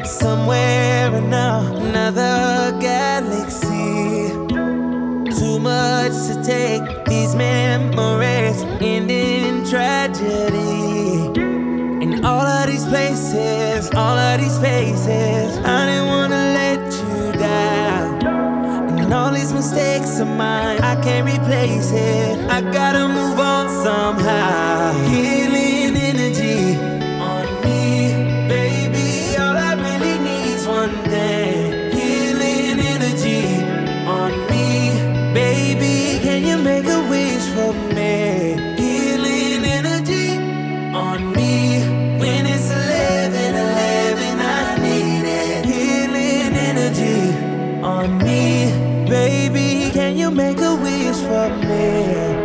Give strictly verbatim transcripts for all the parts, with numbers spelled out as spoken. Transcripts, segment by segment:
somewhere in another galaxy. Too much to take, these memories end in tragedy. In all of these places, all of these faces, I didn't wanna let you down. And all these mistakes of mine, I can't replace it. I gotta move on somehow. Healing energy on me, baby. All I really need's one thing. Healing energy on me, baby. Can you make a wish for me? Healing energy on me. When it's eleven eleven, I need it. Healing energy on me, baby. Can you make a wish for me?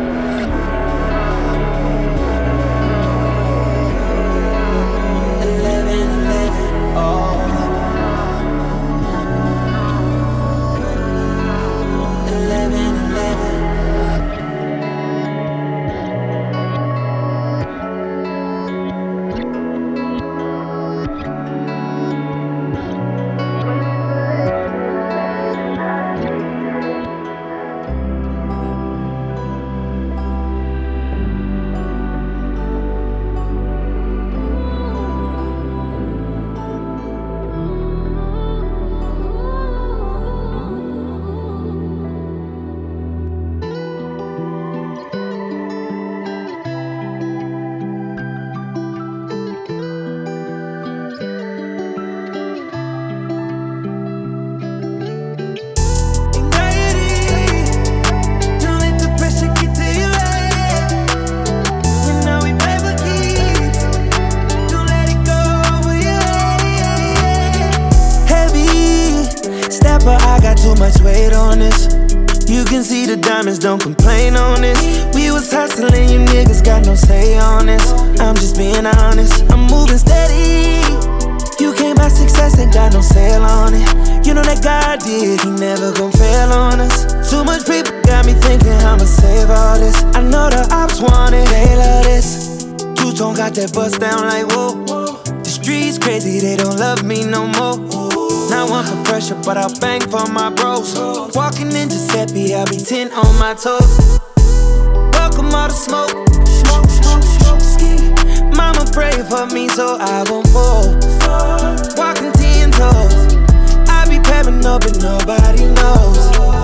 I got too much weight on this. You can see the diamonds, don't complain on this. We was hustling, you niggas got no say on this. I'm just being honest, I'm moving steady. You came by success, ain't got no sale on it. You know that God did, he never gon' fail on us. Too much people got me thinking I'ma save all this. I know the ops want it, they love this. Two-tone got that bust down like whoa. The streets crazy, they don't love me no more. Not one for pressure, but I'll bang for my bros. Walking in Giuseppe, I'll be ten on my toes. Welcome all the smoke. Smoke, smoke, smoke, ski. Mama pray for me so I won't fall. Walking ten toes. I be pepping up and nobody knows.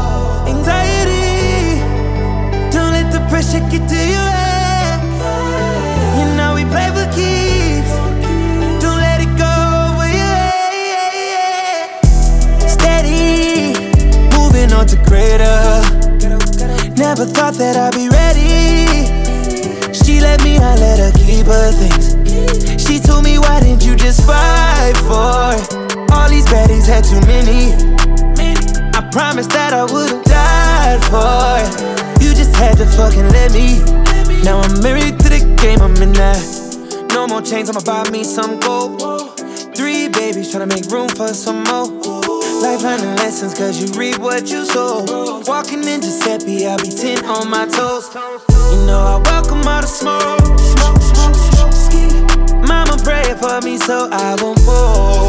Anxiety, don't let the pressure get to your head. You know we play for keeps. Don't let it go. On to greater. Never thought that I'd be ready. She let me, I let her keep her things. She told me, why didn't you just fight for it? All these baddies had too many. I promised that I would've died for it. You just had to fucking let me. Now I'm married to the game, I'm in that. No more chains, I'ma buy me some gold. Three babies, tryna make room for some more. Life learning lessons, cause you reap what you sow. Walking in Giuseppe, I'll be ten on my toes. You know I welcome all the smoke. Smoke, smoke, smoke, ski. Mama pray for me so I won't fall.